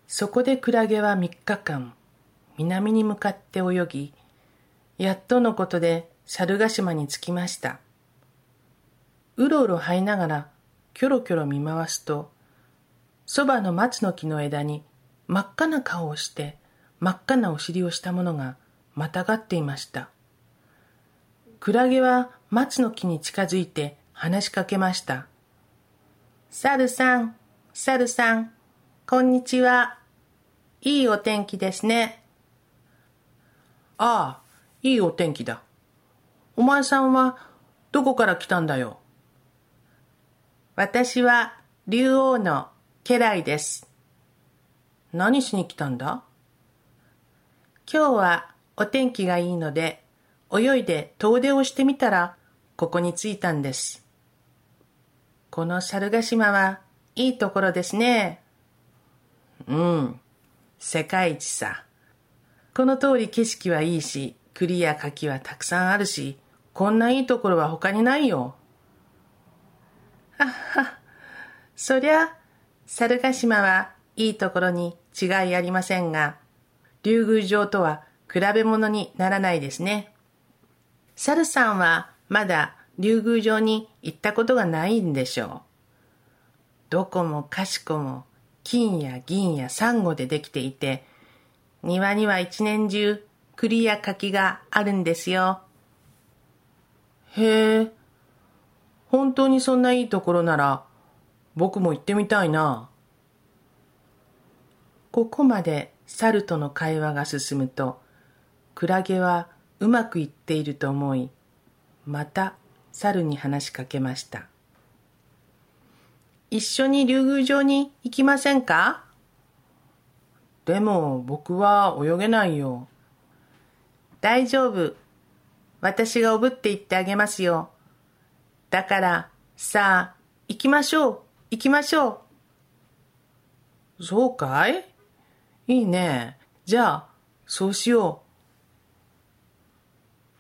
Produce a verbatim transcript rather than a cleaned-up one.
そこでクラゲはみっかかん、南に向かって泳ぎ、やっとのことで猿ヶ島に着きました。うろうろ這いながら、キョロキョロ見回すと、そばの松の木の枝に真っ赤な顔をして、真っ赤なお尻をしたものがまたがっていました。クラゲは松の木に近づいて話しかけました。猿さん、猿さん、こんにちは。いいお天気ですね。ああ、いいお天気だ。お前さんはどこから来たんだよ。私は竜王の家来です。何しに来たんだ？今日はお天気がいいので、泳いで遠出をしてみたら、ここに着いたんです。この猿ヶ島はいいところですね。うん、世界一さ。この通り景色はいいし、栗や柿はたくさんあるし、こんないいところは他にないよ。はっは、そりゃ、猿ヶ島はいいところに違いありませんが、竜宮城とは比べ物にならないですね。猿さんはまだ竜宮城に行ったことがないんでしょう。どこもかしこも金や銀やサンゴでできていて、庭には一年中栗や柿があるんですよ。へえ、本当にそんないいところなら僕も行ってみたいな。ここまで猿との会話が進むと、クラゲはうまくいっていると思い、また猿に話しかけました。一緒に竜宮城に行きませんか？でも僕は泳げないよ。大丈夫。私がおぶって行ってあげますよ。だから、さあ、行きましょう、行きましょう。そうかい？いいね。じゃあ、そうしよ